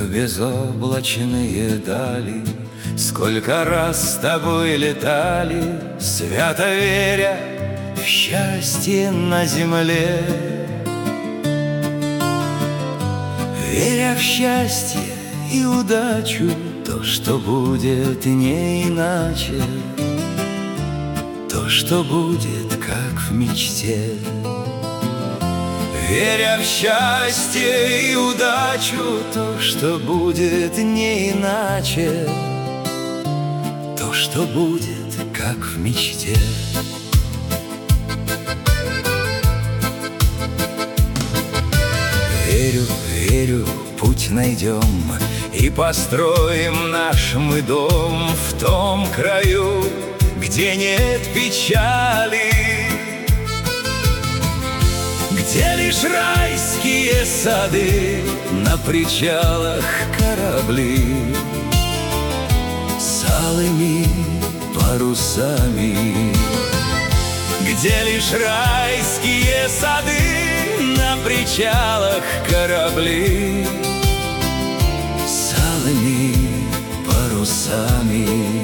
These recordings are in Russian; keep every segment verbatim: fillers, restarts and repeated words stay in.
в безоблачные дали. Сколько раз с тобой летали, свято веря в счастье на земле. Веря в счастье и удачу, то, что будет не иначе, то, что будет как в мечте. Веря в счастье и удачу, то, что будет не иначе, то, что будет как в мечте. Верю, верю, путь найдем и построим наш мы дом в том краю, где нет печали, где лишь райские сады, на причалах корабли с алыми парусами. Где лишь райские сады, на причалах корабли с алыми парусами.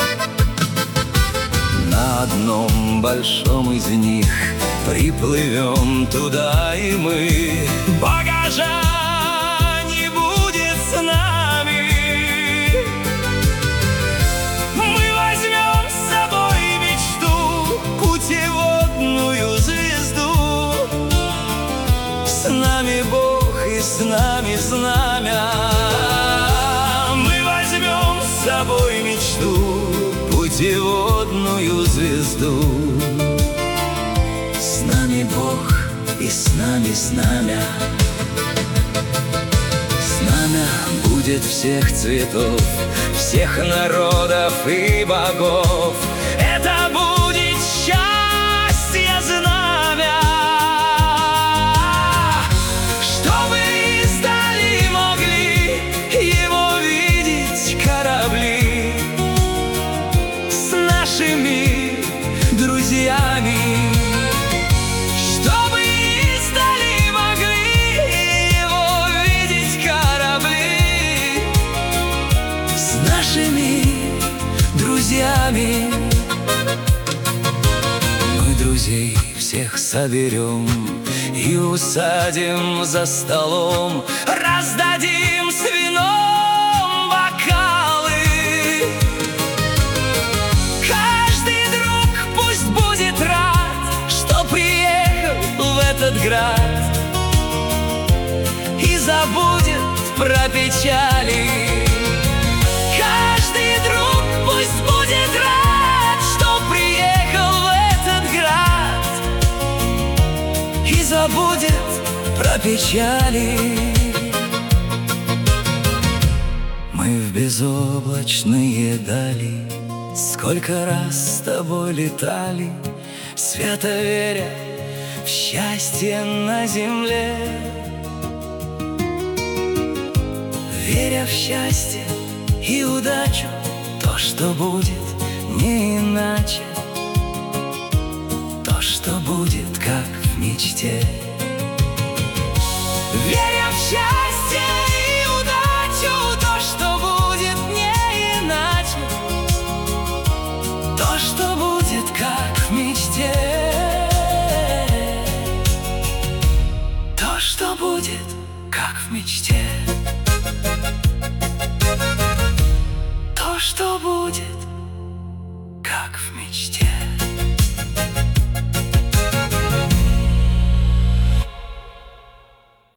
На одном большом из них приплывем туда и мы. Багажа не будет с нами. Мы возьмем с собой мечту, путеводную звезду. С нами Бог и с нами знамя. Мы возьмем с собой мечту, путеводную звезду. С нами Бог и с нами знамя. Знамя будет всех цветов, всех народов и богов. Это будет счастье знамя, чтобы издали могли его видеть корабли с нашими друзьями. Друзьями. Мы друзей всех соберем и усадим за столом, раздадим с вином бокалы. Каждый друг пусть будет рад, что приехал в этот град и забудет про печали. Каждый друг пусть будет рад, что приехал в этот град и забудет про печали. Мы в безоблачные дали сколько раз с тобой летали, свято веря в счастье на земле. Веря в счастье и удачу, то, что будет не иначе, то, что будет как в мечте. Веря в счастье и удачу, то, что будет не иначе, то, что будет как в мечте. То, что будет как в мечте. То, что будет как в мечте.